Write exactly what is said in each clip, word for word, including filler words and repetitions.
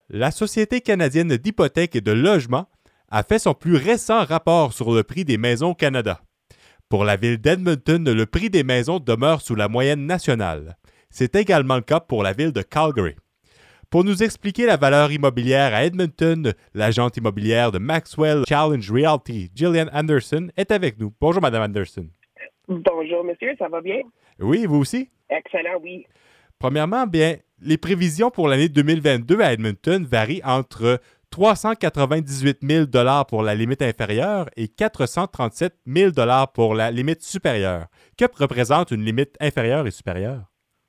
La Société canadienne d'hypothèques et de logement a fait son plus récent rapport sur le prix des maisons au Canada. Pour la ville d'Edmonton, le prix des maisons demeure sous la moyenne nationale. C'est également le cas pour la ville de Calgary. Pour nous expliquer la valeur immobilière à Edmonton, l'agente immobilière de Maxwell Challenge Realty, Gillian Anderson, est avec nous. Bonjour, Madame Anderson. Bonjour, monsieur, ça va bien? Oui, vous aussi? Excellent, oui. Premièrement, bien, les prévisions pour l'année deux mille vingt-deux à Edmonton varient entre trois cent quatre-vingt-dix-huit mille dollars pour la limite inférieure et quatre cent trente-sept mille dollars pour la limite supérieure. Que représente une limite inférieure et supérieure?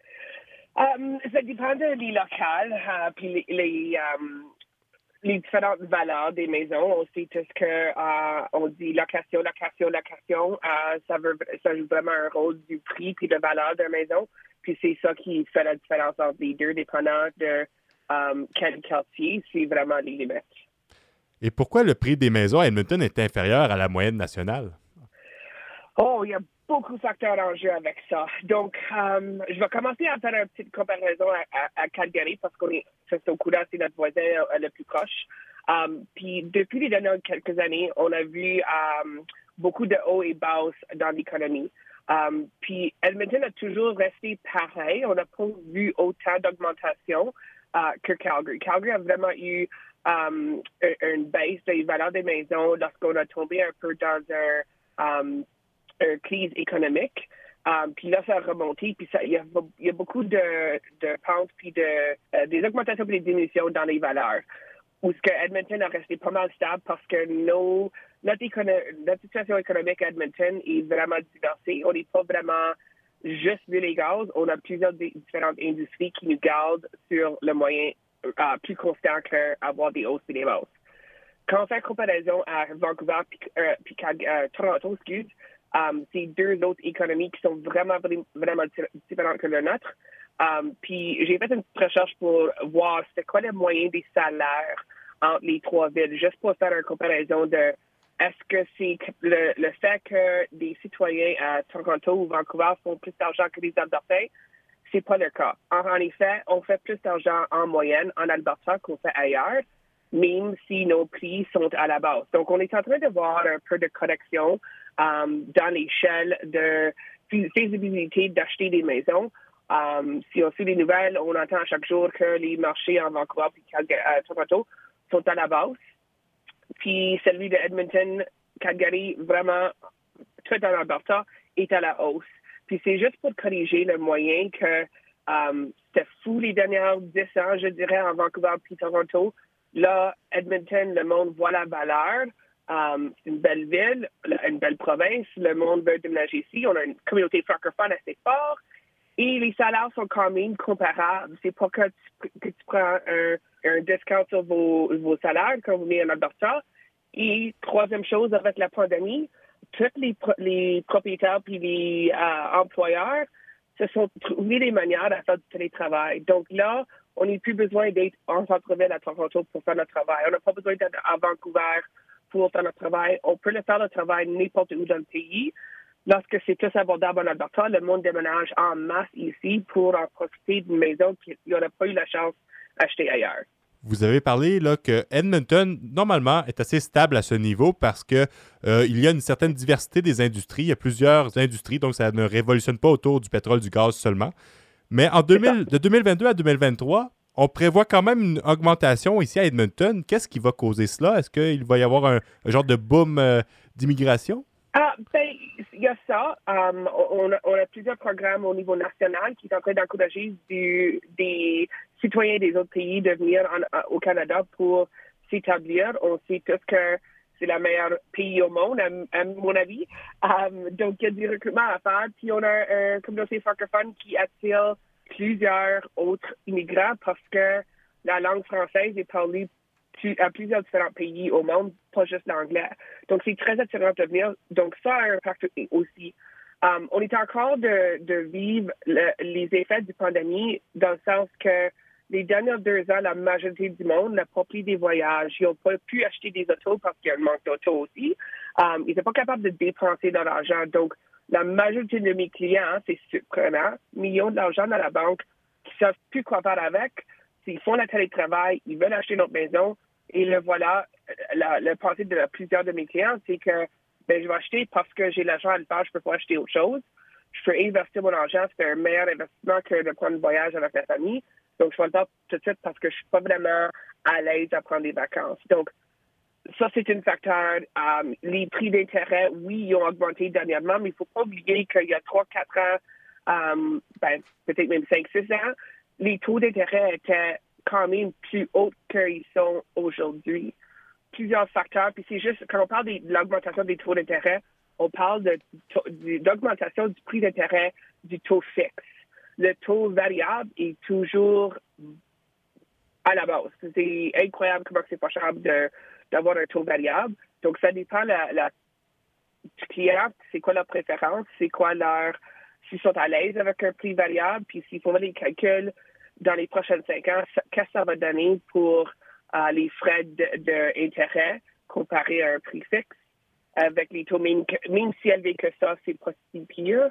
Um, ça dépend des locales, uh, puis les, les, um, les différentes valeurs des maisons. On sait tout ce que uh, on dit location, location, location. Uh, ça, veut, ça joue vraiment un rôle du prix puis de valeur de la maison. Puis c'est ça qui fait la différence entre les deux, dépendant de um, quel quartier, c'est vraiment les limites. Et pourquoi le prix des maisons à Edmonton est inférieur à la moyenne nationale? Oh, il y a beaucoup de facteurs en jeu avec ça. Donc, um, je vais commencer à faire une petite comparaison à, à, à Calgary parce qu'on est, c'est au courant, c'est notre voisin euh, le plus proche. Um, puis, depuis les dernières quelques années, on a vu um, beaucoup de hauts et bas dans l'économie. Um, puis, Edmonton a toujours resté pareil. On n'a pas vu autant d'augmentation uh, que Calgary. Calgary a vraiment eu um, une baisse des valeurs des maisons lorsqu'on a tombé un peu dans un... Um, une crise économique. Um, puis là, ça a remonté. Puis il y, y a beaucoup de, de pentes, puis de, euh, des augmentations et des diminutions dans les valeurs. Où ce que Edmonton a resté pas mal stable parce que nos, notre, écono- notre situation économique à Edmonton est vraiment diversifiée. On n'est pas vraiment juste l'huile et gaz. On a plusieurs d- différentes industries qui nous gardent sur le moyen euh, plus constant qu'avoir des hausses et des baisses. Quand on fait comparaison à Vancouver puis euh, euh, Toronto, excuse, Um, c'est deux autres économies qui sont vraiment, vraiment différentes que la nôtre. Um, puis j'ai fait une recherche pour voir c'est quoi le moyen des salaires entre les trois villes, juste pour faire une comparaison de est-ce que c'est le, le fait que des citoyens à Toronto ou Vancouver font plus d'argent que les Albertains, c'est pas le cas. En, en effet, on fait plus d'argent en moyenne en Alberta qu'on fait ailleurs, même si nos prix sont à la base. Donc, on est en train de voir un peu de correction um, dans l'échelle de faisabilité d'acheter des maisons. Um, si on suit les nouvelles, on entend chaque jour que les marchés en Vancouver et à Toronto sont à la base. Puis celui de Edmonton, Calgary, vraiment, tout en Alberta, est à la hausse. Puis c'est juste pour corriger le moyen que um, c'était fou les dernières dix ans, je dirais, en Vancouver et Toronto. Là, Edmonton, le monde voit la valeur. Um, c'est une belle ville, une belle province. Le monde veut déménager ici. On a une communauté francophone assez forte. Et les salaires sont quand même comparables. C'est pas que tu, que tu prends un, un discount sur vos, vos salaires quand vous venez en Alberta. Et troisième chose, avec la pandémie, tous les, les propriétaires et les euh, employeurs se sont trouvés des manières à faire du télétravail. Donc là, on n'a plus besoin d'être en centre-ville à Toronto pour faire notre travail. On n'a pas besoin d'être à Vancouver pour faire notre travail. On peut le faire le travail n'importe où dans le pays. Lorsque c'est plus abordable en Alberta, le monde déménage en masse ici pour en profiter d'une maison qu'ils n'auraient pas eu la chance d'acheter ailleurs. Vous avez parlé là, que Edmonton, normalement, est assez stable à ce niveau parce qu'il euh, y a une certaine diversité des industries. Il y a plusieurs industries, donc ça ne révolutionne pas autour du pétrole, du gaz seulement. Mais en deux mille, de deux mille vingt-deux à deux mille vingt-trois, on prévoit quand même une augmentation ici à Edmonton. Qu'est-ce qui va causer cela? Est-ce qu'il va y avoir un, un genre de boom euh, d'immigration? Ah, ben, il y a ça. Um, on, a, on a plusieurs programmes au niveau national qui sont en train d'encourager du, des citoyens des autres pays de venir en, au Canada pour s'établir. On sait tous que c'est le meilleur pays au monde, à, à mon avis. Um, donc, il y a du recrutement à faire. Puis, on a une communauté francophone qui attire plusieurs autres immigrants parce que la langue française est parlée à plusieurs différents pays au monde, pas juste l'anglais. Donc, c'est très attirant de venir. Donc, ça a un impact aussi. Um, on est encore de, de vivre le, les effets du pandémie dans le sens que les dernières deux ans, la majorité du monde n'a pas pris des voyages. Ils n'ont pas pu acheter des autos parce qu'il y a un manque d'autos aussi. Um, ils n'étaient pas capables de dépenser de l'argent. Donc, la majorité de mes clients, c'est surprenant, millions d'argent dans la banque qui ne savent plus quoi faire avec s'ils font le télétravail, ils veulent acheter notre maison, et le voilà, la, le pensée de plusieurs de mes clients, c'est que ben, je vais acheter parce que j'ai l'argent à le faire, je peux pas acheter autre chose. Je peux investir mon argent, c'est un meilleur investissement que de prendre un voyage avec la famille. Donc, je vais le faire tout de suite parce que je suis pas vraiment à l'aise à prendre des vacances. Donc, ça, c'est un facteur. Um, les prix d'intérêt, oui, ils ont augmenté dernièrement, mais il ne faut pas oublier qu'il y a trois quatre ans, um, ben, peut-être même cinq six ans, les taux d'intérêt étaient quand même plus hauts qu'ils sont aujourd'hui. Plusieurs facteurs, puis c'est juste, quand on parle de, de l'augmentation des taux d'intérêt, on parle de, de, d'augmentation du prix d'intérêt du taux fixe. Le taux variable est toujours à la base. C'est incroyable comment c'est pas cher de, d'avoir un taux variable. Donc, ça dépend la, la, du client, c'est quoi leur préférence, c'est quoi leur... s'ils sont à l'aise avec un prix variable, puis s'ils font les calculs dans les prochaines cinq ans, qu'est-ce que ça va donner pour euh, les frais d'intérêt comparé à un prix fixe. Avec les taux, même, même si élevés que ça, c'est pas si pire.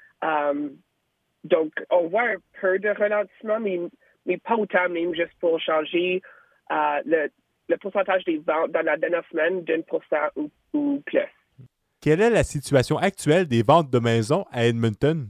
Um, donc, on voit un peu de ralentissement, mais, mais pas autant, même juste pour changer uh, le, le pourcentage des ventes dans la dernière semaine d'un pour cent ou, ou plus. Quelle est la situation actuelle des ventes de maisons à Edmonton?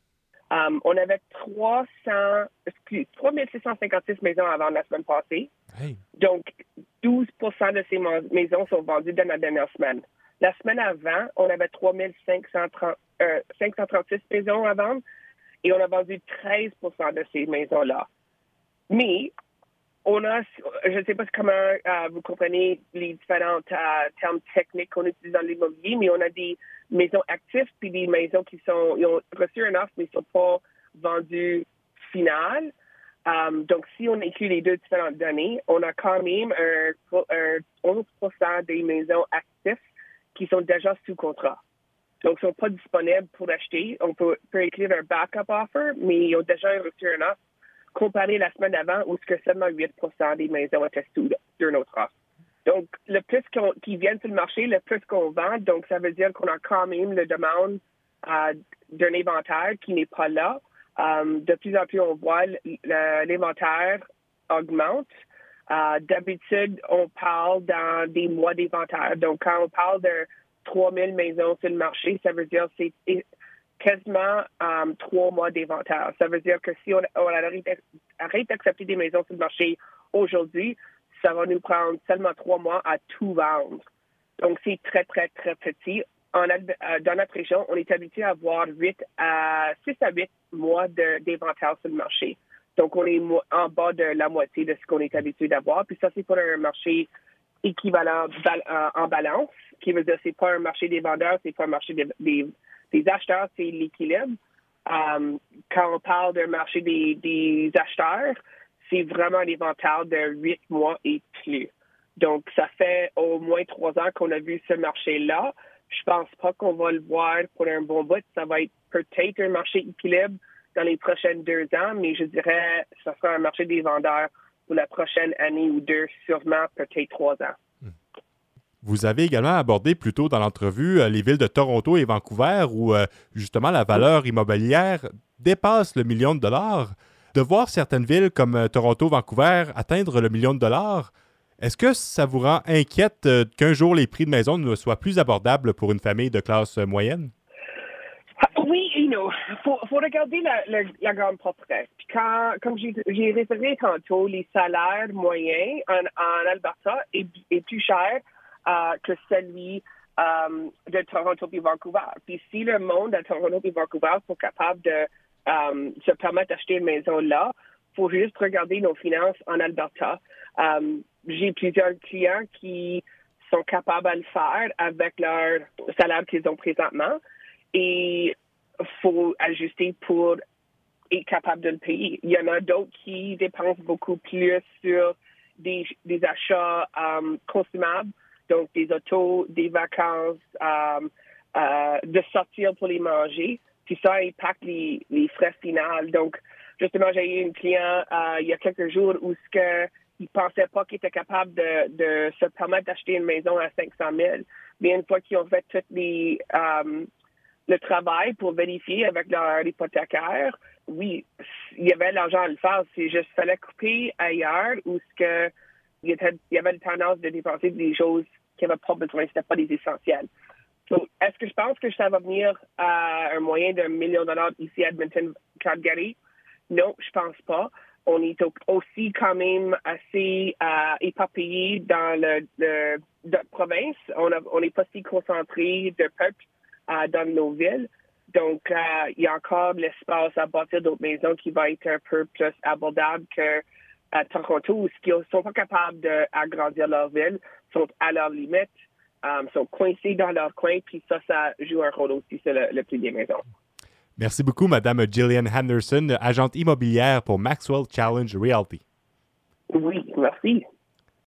Um, on avait trois cents, excuse, trois mille six cent cinquante-six maisons avant la semaine passée. Hey. Donc, douze pour cent de ces maisons sont vendues dans la dernière semaine. La semaine avant, on avait trois mille cinq cent trente-six maisons à vendre et on a vendu treize pour cent de ces maisons-là. Mais, on a, je ne sais pas comment euh, vous comprenez les différents euh, termes techniques qu'on utilise dans l'immobilier, mais on a des maisons actives puis des maisons qui sont, ils ont reçu un offre mais ne sont pas vendues finales. Um, donc, si on inclut les deux différentes données, on a quand même un, un onze pour cent des maisons actives qui sont déjà sous contrat. Donc, ils ne sont pas disponibles pour acheter. On peut, peut écrire un backup offer, mais ils ont déjà reçu un offre comparé à la semaine d'avant où que seulement huit pour cent des maisons étaient sous d'une autre offre. Donc, le plus qu'on, qui viennent sur le marché, le plus qu'on vend. Donc, ça veut dire qu'on a quand même la demande euh, d'un inventaire qui n'est pas là. Um, de plus en plus, on voit l'inventaire augmente. Uh, d'habitude, on parle dans des mois d'inventaire. Donc, quand on parle de trois mille maisons sur le marché, ça veut dire que c'est quasiment um, trois mois d'inventaire. Ça veut dire que si on, on arrête, arrête d'accepter des maisons sur le marché aujourd'hui, ça va nous prendre seulement trois mois à tout vendre. Donc, c'est très, très, très petit. En, dans notre région, on est habitué à avoir huit à six à huit mois de, d'inventaire sur le marché. Donc, on est en bas de la moitié de ce qu'on est habitué d'avoir. Puis ça, c'est pour un marché équivalent en balance, qui veut dire que c'est pas un marché des vendeurs, c'est pas un marché des, des, des acheteurs, c'est l'équilibre. Um, quand on parle d'un marché des, des acheteurs, c'est vraiment un inventaire de huit mois et plus. Donc, ça fait au moins trois ans qu'on a vu ce marché-là. Je pense pas qu'on va le voir pour un bon bout. Ça va être peut-être un marché équilibre dans les prochaines deux ans, mais je dirais que ça sera un marché des vendeurs pour la prochaine année ou deux, sûrement peut-être trois ans. Vous avez également abordé plus tôt dans l'entrevue les villes de Toronto et Vancouver où justement la valeur immobilière dépasse le million de dollars. De voir certaines villes comme Toronto, Vancouver atteindre le million de dollars, est-ce que ça vous rend inquiète qu'un jour les prix de maison ne soient plus abordables pour une famille de classe moyenne? Oui, you know, faut, faut regarder la, la, la grande portrait. Puis quand, comme j'ai, j'ai référé tantôt, les salaires moyens en, en Alberta est, est plus cher euh, que celui euh, de Toronto et Vancouver. Puis si le monde à Toronto et Vancouver sont capables de euh, se permettre d'acheter une maison là, il faut juste regarder nos finances en Alberta. Um, j'ai plusieurs clients qui sont capables de le faire avec leur salaire qu'ils ont présentement et il faut ajuster pour être capable de le payer. Il y en a d'autres qui dépensent beaucoup plus sur des, des achats um, consommables, donc des autos, des vacances, um, uh, de sortir pour les manger. Puis ça impacte les, les frais finaux. Donc, justement, j'ai eu une client uh, il y a quelques jours où ce que ils ne pensaient pas qu'ils étaient capables de, de se permettre d'acheter une maison à cinq cent mille. Mais une fois qu'ils ont fait tout les, um, le travail pour vérifier avec leur hypothécaire, oui, il y avait l'argent à le faire. C'est juste qu'il fallait couper ailleurs où ce que, il, était, il y avait une tendance de dépenser des choses qui n'avaient pas besoin. Ce n'était pas des essentiels. Donc, est-ce que je pense que ça va venir à un moyen d'un million de dollars ici à Edmonton, Calgary? Non, je pense pas. On est aussi quand même assez euh, éparpillé dans le, le notre province. On, a, on est pas si concentré de peuple euh, dans nos villes. Donc, euh, il y a encore de l'espace à bâtir d'autres maisons qui va être un peu plus abordable que à Toronto, qui ne sont pas capables d'agrandir leur ville, sont à leur limite, um, sont coincés dans leur coin, puis ça, ça joue un rôle aussi sur le, le prix des maisons. Merci beaucoup, Mme Gillian Henderson, agente immobilière pour Maxwell Challenge Realty. Oui, merci.